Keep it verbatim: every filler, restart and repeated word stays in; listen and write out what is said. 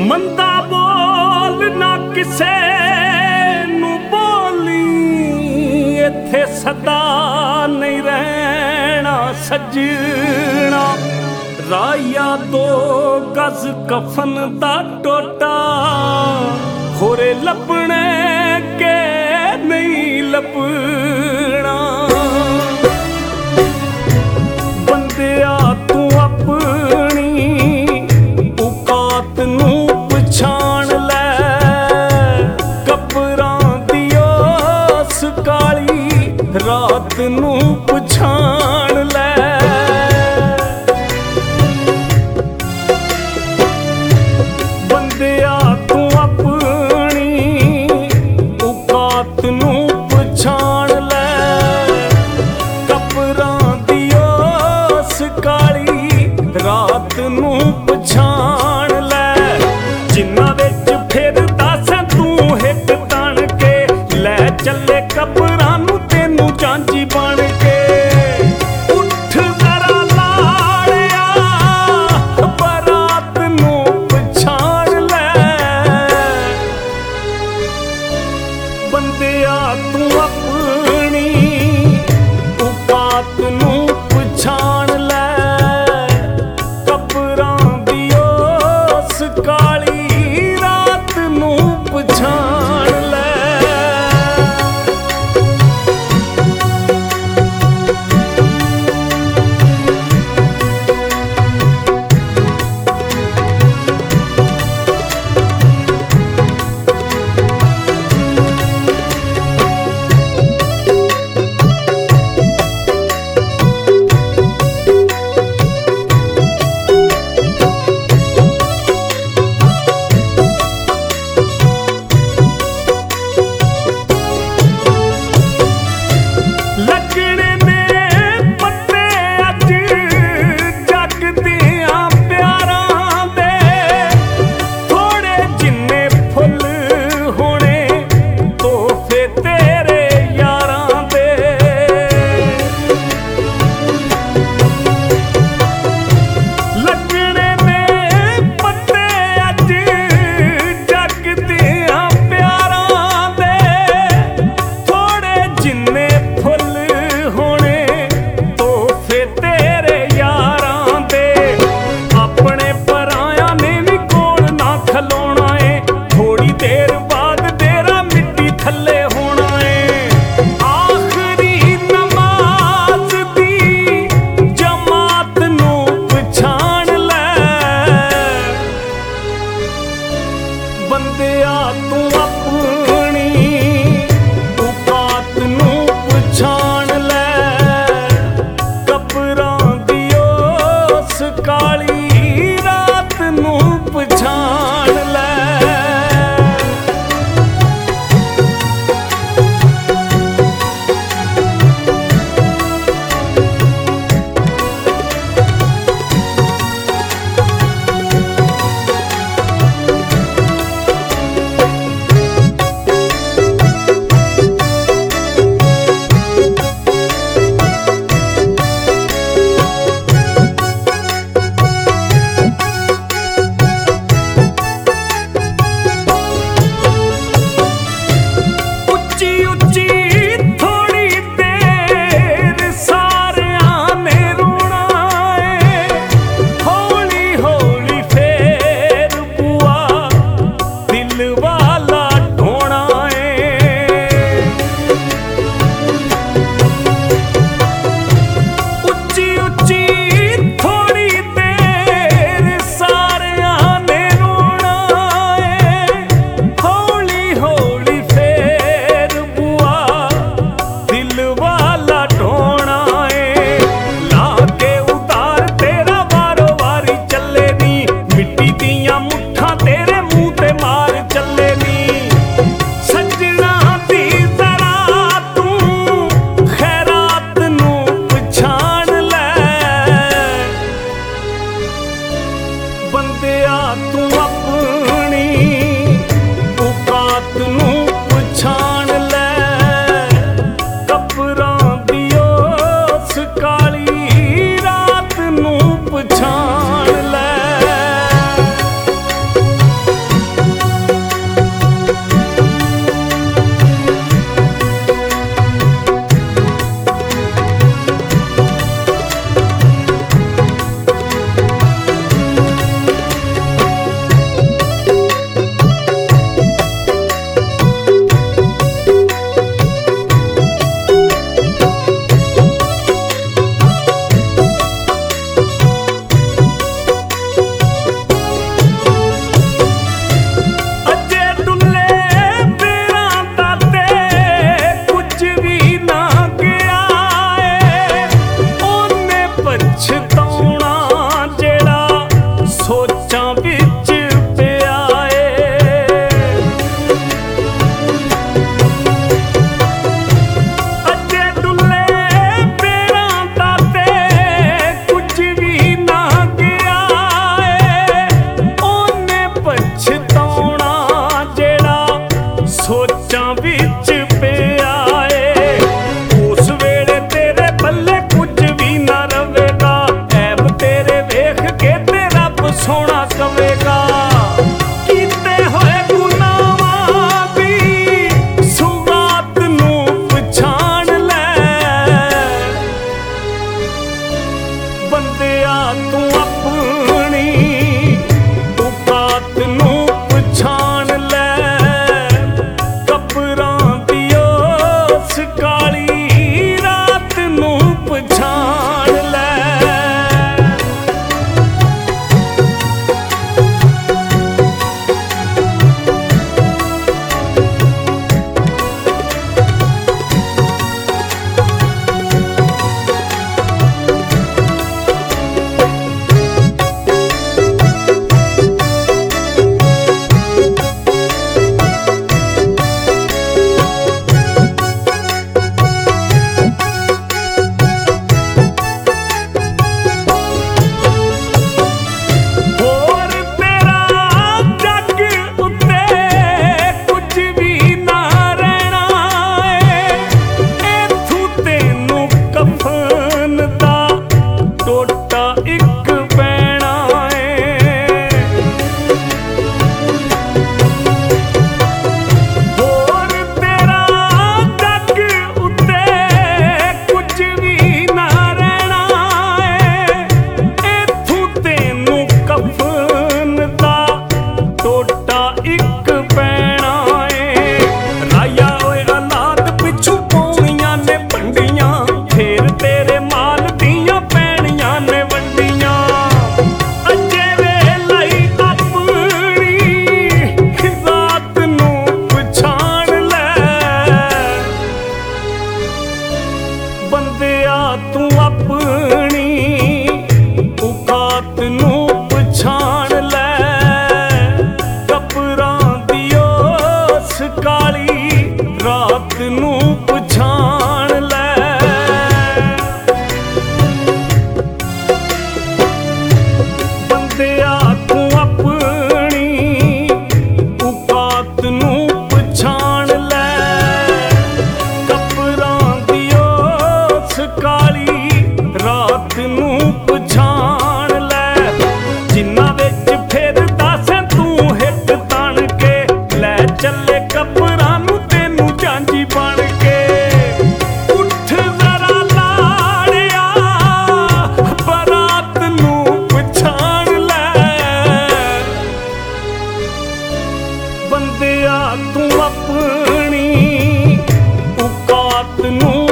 ਮੰਦਾ ਬੋਲ ਨਾ ਕਿਸੇ ਨੂੰ ਬੋਲੀ, ਇੱਥੇ ਸਦਾ ਨਹੀਂ ਰਹਿਣਾ ਸੱਜਣਾ। ਰਾਇਆ ਦੋ ਗਜ਼ ਕਫਨ ਦਾ ਟੋਟਾ, ਹੋਰੇ ਲੱਭਣੇ ਕੇ ਨਹੀਂ ਲੱਭਣਾ। ਬੰਦਿਆ ਤੂੰ ਆਪਣੀ ਔਕਾਤ ਨੂੰ ਪਛਾਣ ਲੈ, ਕਬਰਾਂ ਦੀ ਉਸ ਕਾਲੀ ਰਾਤ ਨੂੰ ਪਛਾਣ ਲੈ। ਬੰਦਿਆ ਤੂੰ ਆਪਣੀ ਔਕਾਤ ਨੂੰ ਪਛਾਣ ਲੈ, ਕਬਰਾਂ ਦੀ ਉਸ ਕਾਲੀ ਰਾਤ ਨੂੰ ਪਛਾਣ ਲੈ। ਜਿੰਨਾ ਵਿੱਚ ਫਿਰਦਾ ਸੈਂ ਤੂੰ ਹਿੱਕ ਤਣ ਕੇ, ਲੈ ਚੱਲੇ ਕਬਰਾਂ ਨੂੰ ਤੈਨੂੰ ਜਾਂਝੀ ਬਣ ਕੇ। ਉੱਠ ਜ਼ਰਾ ਲਾੜਿਆ ਬਰਾਤ ਨੂੰ ਪਛਾਣ ਲੈ। ਬੰਦਿਆ ਤੂੰ ਆਪਣੀ ਔਕਾਤ ਨੂੰ ਪਛਾਣ ਲੈ, ਕਬਰਾਂ ਦੀ ਉਸ ਕਾਲੀ ਰਾਤ ਨੂੰ ਪਛਾਣ ਲੈ। ਬੰਦਿਆ ਤੂੰ ਆਪਣੀ ਔਕਾਤ ਨੂੰ ਪਛਾਣ ਲੈ, ਕਬਰਾਂ ਦੀ ਉਸ ਕਾਲੀ ਰਾਤ ਨੂੰ ਪਛਾਣ ਲੈ। ਪਛਤਾਉਣਾ ਜਿਹੜਾ ਸੋਚਾਂ ਵਿੱਚ ਪਿਆ ਏ। ਅੱਜੇ ਡੁੱਲੇ ਪੈਰਾਂ ਦਾ ਤੇ ਕੁਝ ਵੀ ਨਾ ਗਿਆ ਏ। ਉਹਨੇ ਪਛਤਾਉਣਾ ਜਿਹੜਾ ਸੋਚਾਂ ਵਿੱਚ ਪਿਆ ਏ। ਉਸ ਵੇਲੇ ਤੇਰੇ ਪੱਲੇ ਕੁਝ ਵੀ ਨਾ ਰਵੇਗਾ, ਐਬ ਤੇਰੇ ਵੇਖ ਕੇ ਤੇ ਰੱਬ ਸੋਹਣਾ ਕਵੇਗਾ। ਕੀਤੇ ਹੋਏ ਗੁਨਾਹਾਂ ਦੀ ਸੁਗਾਤ ਨੂੰ ਪਛਾਣ ਲੈ, ਬੰਦਿਆ ਤੂੰ ਆਪਣੀ ਔਕਾਤ ਨੂੰ ਪਛਾਣ ਲੈ। ਕਬਰਾਂ ਦੀ ਉਸ ਕਾਲੀ ਰਾਤ ਨੂੰ ਪਛਾਣ ਲੈ। ਹੋਰ ਤੇਰਾ ਜੱਗ ਉੱਤੇ ਕੁਝ ਵੀ ਨਾ ਰਹਿਣਾ ਏ। ਇੱਥੋਂ ਤੈਨੂੰ ਕਫਨ ਦਾ ਟੋਟਾ ਇੱਕ ਪੈਣਾ ਏ। ਹੋਰ ਤੇਰਾ ਜੱਗ ਉੱਤੇ ਕੁਝ ਵੀ ਨਾ ਰਹਿਣਾ ਏ। ਇੱਥੋਂ ਤੈਨੂੰ ਕਫਨ ਦਾ ਟੋਟਾ ਇੱਕ ਪੈਣਾ ਏ। ਰਾਇਆ ਓਏ ਔਲਾਦ ਪਿੱਛੋਂ ਪਾਉਣੀਆਂ ਨੇ ਵੰਡੀਆਂ, ਫੇਰ ਤੇਰੇ ਮਾਲ ਦੀਆਂ ਪੈਣੀਆਂ ਨੇ ਵੰਡੀਆਂ। ਅੱਜੇ ਵੇਲੇ ਹੀ ਆਪਣੀ ਜ਼ਾਤ ਨੂੰ ਪਛਾਣ ਲੈ, ਬੰਦਿਆ ਤੂੰ ਆਪਣੀ ਔਕਾਤ ਨੂੰ ਪਛਾਣ ਲੈ। ਕਬਰਾਂ ਦੀ ਉਸ ਕਾਲੀ ਰਾਤ ਨੂੰ ਪਛਾਣ ਲੈ। ਬੰਦਿਆ ਤੂੰ ਆਪਣੀ ਔਕਾਤ ਨੂੰ ਪਛਾਣ ਲੈ। ਕਬਰਾਂ ਦੀ ਉਸ ਕਾਲੀ ਰਾਤ ਨੂੰ ਪਛਾਣ ਲੈ। ਜਿਨ੍ਹਾਂ ਵਿੱਚ ਫਿਰਦਾ ਸੈਂ ਤੂੰ ਹਿੱਕ ਤਣ ਕੇ, ਲੈ ਚੱਲੇ ਕਬਰਾਂ ਨੂੰ ਤੈਨੂੰ ਜਾਂਝੀ ਬਣ ਕੇ। ਉੱਠ ਜ਼ਰਾ ਲਾੜਿਆ, ਬਰਾਤ ਨੂੰ ਪਛਾਣ ਲੈ, ਬੰਦਿਆ ਤੂੰ ਆਪਣੀ ਔਕਾਤ ਨੂੰ